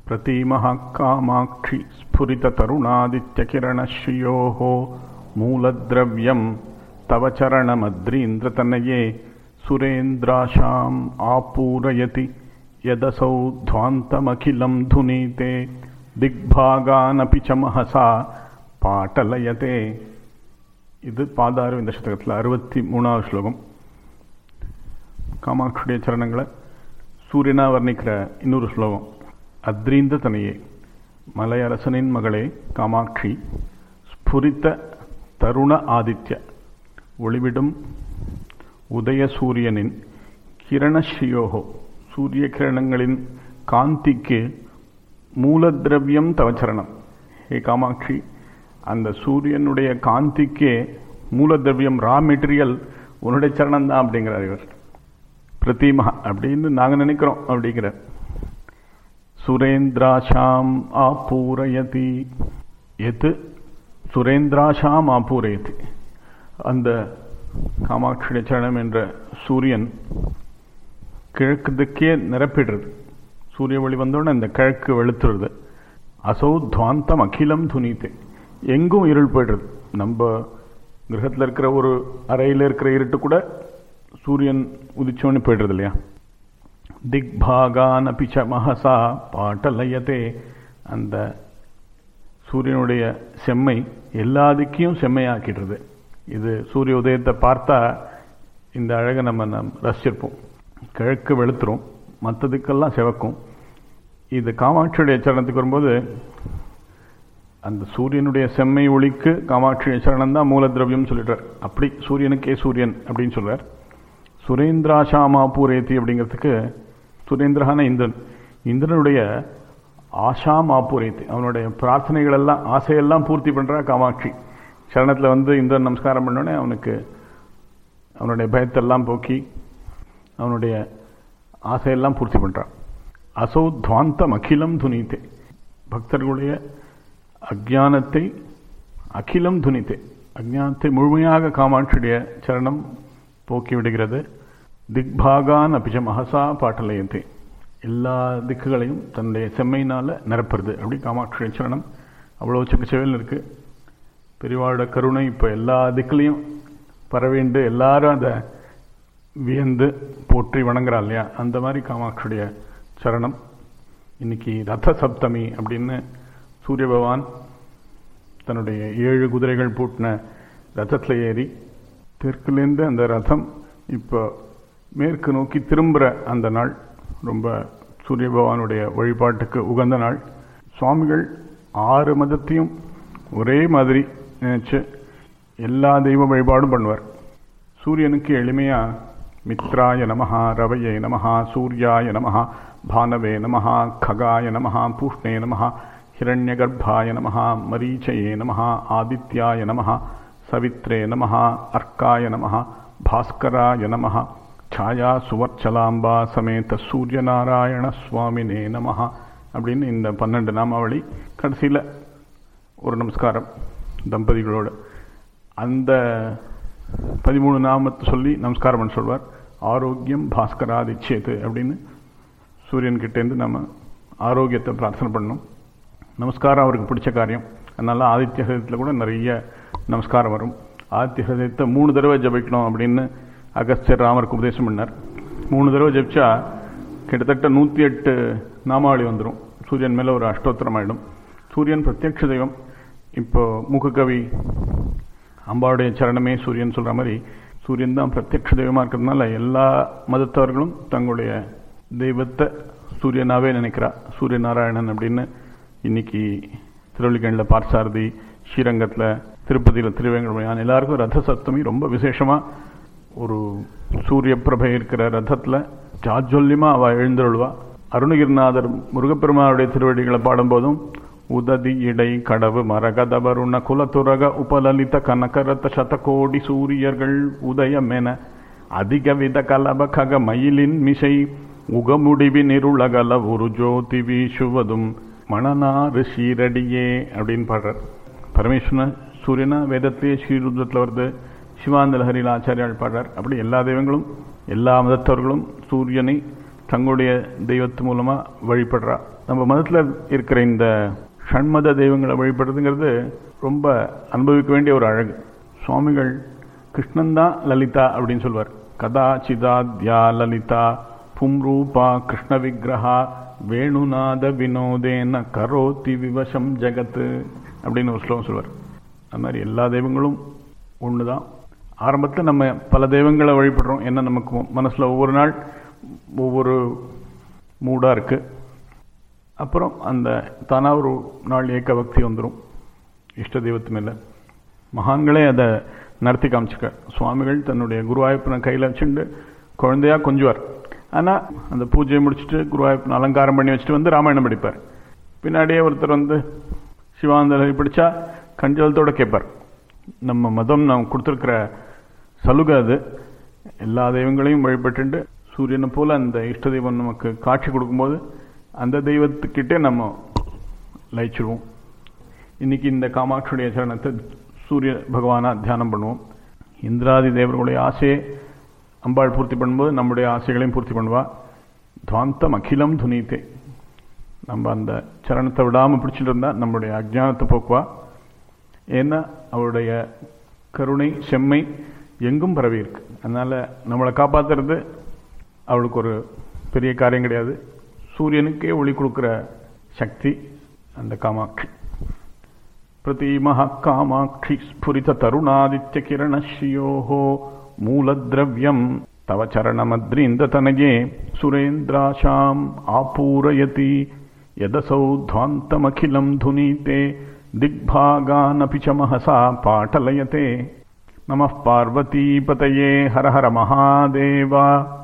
प्रतीमः कामाक्षि स्फुरिततरुणादित्यकिरणश्रियोः मूलद्रव्यं तव चरणमद्रीन्द्रतनये सुरेन्द्राशाम् आपूरयति यदसौ ध्वान्तमखिलं धुनीते दिग्भागानपि च महसा पाटलयते. இது பாதாறு இந்த சதகத்தில் 63வது ஸ்லோகம். காமாட்சியுடைய சரணங்களை சூரியனா வர்ணிக்கிற இன்னொரு ஸ்லோகம். அத்ரீந்த தனையே, மலையரசனின் மகளே காமாட்சி, ஸ்புரித்த தருண ஆதித்ய, ஒளிவிடும் உதய சூரியனின் கிரணஸ்ரீயோகோ, சூரிய கிரணங்களின் காந்திக்கு மூலத்ரவியம் தவச்சரணம். ஹே காமாட்சி, அந்த சூரியனுடைய காந்திக்கே மூலத்ரவியம், ரா மெட்டீரியல் உன்னுடைய சரணம் தான் அப்படிங்கிறார் இவர். பிரதிமஹா அப்படின்னு நாங்கள் நினைக்கிறோம் அப்படிங்கிறார். சுரேந்திராஷாம் ஆபூரயதி, எது சுரேந்திராஷாம் ஆபூரயதி, அந்த காமாட்சியுடைய சரணம் என்ற சூரியன் கிழக்கு திக்கே நிரப்பிடுறது. சூரிய ஒளி வந்தோடனே இந்த கிழக்கு வெளுத்துறது. அசௌ துவாந்தம் அகிலம் துனித்தே, எங்கும் இருள் போய்டுறது. நம்ம கிரகத்தில் இருக்கிற ஒரு அறையில் இருக்கிற இருட்டு கூட சூரியன் உதிச்சோன்னு போய்டுறது இல்லையா. திக்பாகான் அபிச்ச மகசா பாட்டலயத்தே, அந்த சூரியனுடைய செம்மை எல்லா திக்கையும் செம்மையாக்கிடுறது. இது சூரிய உதயத்தை பார்த்தா இந்த அழகை நம்ம ரசிச்சிருப்போம். கிழக்கு வெளுத்துரும், மற்ற திக்கெல்லாம் சிவக்கும். இது காமாட்சியுடைய சரணத்துக்கு வரும்போது அந்த சூரியனுடைய செம்மை ஒளிக்கு காமாட்சியுடைய சரணம் தான் மூலத்ரவியம் சொல்லிடுறார். அப்படி சூரியனுக்கே சூரியன் அப்படின்னு சொல்றார். சுரேந்திராஷாமா பூரேத்தி அப்படிங்கிறதுக்கு, சுரேந்திரஹான இந்திரன், இந்திரனுடைய ஆஷாம் ஆபூரேத்தி, அவனுடைய பிரார்த்தனைகள் எல்லாம் ஆசையெல்லாம் பூர்த்தி பண்றா காமாட்சி. சரணத்தில் வந்து இந்திரன் நமஸ்காரம் பண்ணோடனே அவனுக்கு அவனுடைய பயத்தெல்லாம் போக்கி அவனுடைய ஆசையெல்லாம் பூர்த்தி பண்றான். அசௌ துவாந்தம் அகிலம் துனித்தே, பக்தர்களுடைய அஜானத்தை அகிலம் துனித்தே, அஜானத்தை முழுமையாக காமாட்சியுடைய சரணம் போக்கி விடுகிறது. திக்பாகான் அபிச்ச மகசா பாட்டலயத்தே, எல்லா திக்குகளையும் தன்னுடைய செம்மையினால நிரப்புறது. அப்படி காமாட்சியுடைய சரணம் அவ்வளோ செக்கச்செவல் இருக்கு. பெரியவாளோட கருணை இப்போ எல்லா திக்குலையும் பரவேண்டு எல்லாரும் அதை வியந்து போற்றி வணங்குறா இல்லையா. அந்த மாதிரி காமாட்சியுடைய சரணம். இன்னைக்கு ரத சப்தமி அப்படின்னு சூரிய பகவான் தன்னுடைய 7 குதிரைகள் பூட்டின ரதத்தில் ஏறி தெற்குலேருந்து அந்த ரதம் இப்போ மேற்கு நோக்கி திரும்புகிற அந்த நாள் ரொம்ப சூரிய பகவானுடைய வழிபாட்டுக்கு உகந்த நாள். சுவாமிகள் 6 மதத்தையும் ஒரே மாதிரி நினைச்சு எல்லா தெய்வ வழிபாடும் பண்ணுவார். சூரியனுக்கு எளிமையா மித்ராய நமஹா, ரவையே நமஹா, சூர்யாய நமஹா, பானவே நமஹா, ககாய நமஹா, பூஷ்ணே நமஹா, ஹிரண்யகர்பாய நமஹா, மரீச்சயே நமஹா, ஆதித்யாய நமஹா, சவித்ரே நமஹா, அர்க்காய நமஹா, பாஸ்கராய நமஹா, சாயா சுவர்ச்சலாம்பா சமேத சூரியநாராயண சுவாமினே நமஹா அப்படின்னு இந்த 12 நாமாவளி. கடைசியில் ஒரு நமஸ்காரம் தம்பதிகளோடு. அந்த 13 நாமத்தை சொல்லி நமஸ்காரம் பண்ண சொல்வார். ஆரோக்கியம் பாஸ்கராதிச்சேது அப்படின்னு சூரியன்கிட்டேருந்து நம்ம ஆரோக்கியத்தை பிரார்த்தனை பண்ணணும். நமஸ்காரம் அவருக்கு பிடிச்ச காரியம். அதனால ஆதித்ய ஹிருதயத்தில் கூட நிறைய நமஸ்காரம் வரும். ஆதித்ய ஹிருதயத்தை 3 தடவை ஜபிக்கணும் அப்படின்னு அகஸ்தியர் ராமருக்கு உபதேசம் பண்ணார். 3 தடவை ஜபிச்சா கிட்டத்தட்ட 108 நாமாவளி வந்துடும். சூரியன் மேலே ஒரு அஷ்டோத்திரம் ஆகிடும். சூரியன் பிரத்யக்ஷ தெய்வம். இப்போ மூக்ககவி அம்பாவுடைய சரணமே சூரியன் சொல்கிற மாதிரி சூரியன் தான் பிரத்யக்ஷ தெய்வமாக இருக்கிறதுனால எல்லா மதத்தவர்களும் தங்களுடைய தெய்வத்தை சூரியனாகவே நினைக்கிறா. சூரியநாராயணன் அப்படின்னு இன்னைக்கு திருவள்ளிக்கேணியில் பார்சாரதி, ஸ்ரீரங்கத்தில், திருப்பதியில் திருவேங்கடமயான், எல்லாருக்கும் ரத சப்தமி ரொம்ப விசேஷமாக ஒரு சூரிய பிரபை இருக்கிற ரதத்தில் ஜாஜ்வல்யமாக அவள் எழுந்தருள்வா. அருணகிரிநாதர் முருகப்பெருமானுடைய திருவடிகளை பாடும்போதும் உததி இடை கடவு மரகதவருண குலத்துரக உபலலித கனகரத்த சதகோடி சூரியர்கள் உதயமென அதிக வித கலப கக மயிலின் மிசை உகமுடிவின் இருளகல ஒரு ஜோதி வீசுவதும் மணனாறு ஷீரடியே அப்படின்னு பாடுறார். பரமேஸ்வரன் சூரியனா வேதத்திலேயே ஸ்ரீருத்ரத்தில் வருது. சிவானந்த லஹரியில் ஆச்சாரியால் பாடுறார். அப்படி எல்லா தெய்வங்களும் எல்லா மதத்தவர்களும் சூரியனை தங்களுடைய தெய்வத்து மூலமாக வழிபடுறா. நம்ம மதத்தில் இருக்கிற இந்த ஷண்மத தெய்வங்களை வழிபடுறதுங்கிறது ரொம்ப அனுபவிக்க வேண்டிய ஒரு அழகு. சுவாமிகள் கிருஷ்ணன் தான் லலிதா அப்படின்னு சொல்வார். கதா சிதாத்யா லலிதா பும்ரூபா கிருஷ்ண விக்கிரகா வேணுநாத வினோதேன கரோதி விவசம் ஜெகத்து அப்படின்னு ஒரு ஸ்லோகம் சொல்வார். அது மாதிரி எல்லா தெய்வங்களும் ஒன்று தான். ஆரம்பத்தில் நம்ம பல தெய்வங்களை வழிபடுறோம். ஏன்னா நமக்கு மனசில் ஒவ்வொரு நாள் ஒவ்வொரு மூடாக இருக்குது. அப்புறம் அந்த தானாக ஒரு நாள் ஏக்க பக்தி வந்துடும் இஷ்ட தெய்வத்து மேலே. மகான்களே அதை நடத்தி காமிச்சிருக்கார். சுவாமிகள் தன்னுடைய குருவாயூப்பனை கையில் வச்சுட்டு குழந்தையாக கொஞ்சுவார். ஆனால் அந்த பூஜையை முடிச்சுட்டு குருவாயூப்பனை அலங்காரம் பண்ணி வச்சுட்டு வந்து ராமாயணம் படிப்பார். பின்னாடியே ஒருத்தர் வந்து சிவானந்தலி படித்தா கஞ்சலத்தோடு கேட்பார். நம்ம மதம் நாம் கொடுத்துருக்கிற சலுகை அது. எல்லா தெய்வங்களையும் வழிபட்டு சூரியனை போல் அந்த இஷ்ட தெய்வம் நமக்கு காட்சி கொடுக்கும்போது அந்த தெய்வத்துக்கிட்டே நம்ம லயிச்சிருவோம். இன்னைக்கு இந்த காமாட்சியுடைய சரணத்தை சூரிய பகவானா தியானம் பண்ணுவோம். இந்திராதி தேவர்களுடைய ஆசையை அம்பாள் பூர்த்தி பண்ணும்போது நம்முடைய ஆசைகளையும் பூர்த்தி பண்ணுவா. துவாந்தம் அகிலம் துனீத்தே. நம்ம அந்த சரணத்தை விடாமல் பிடிச்சிட்டு இருந்தால் நம்மளுடைய அஜ்ஞானத்தை போக்குவா. ஏன்னா அவருடைய கருணை செம்மை எங்கும் பரவி இருக்கு. அதனால் நம்மளை காப்பாற்றுறது அவளுக்கு ஒரு பெரிய காரியம் கிடையாது. சூரியனுக்கே ஒளி கொடுக்குற சக்தி அந்த காமாட்சி. பிரதீமஹ காமாட்சி ஸ்புரித தருணாதித்ய கிரணஸ்ரீயோஹோ மூலத்ரவ்யம் தவ சரணமத்ரீந்த தனயே சுரேந்திராஷாம் ஆபூரயதி யதசௌ த்வாந்தமகிலம் துனீதே திக்பாகானபி ச மஹசா பாட்டலயதே. நமः பார்வதீபதயே ஹர ஹர மகாதேவா.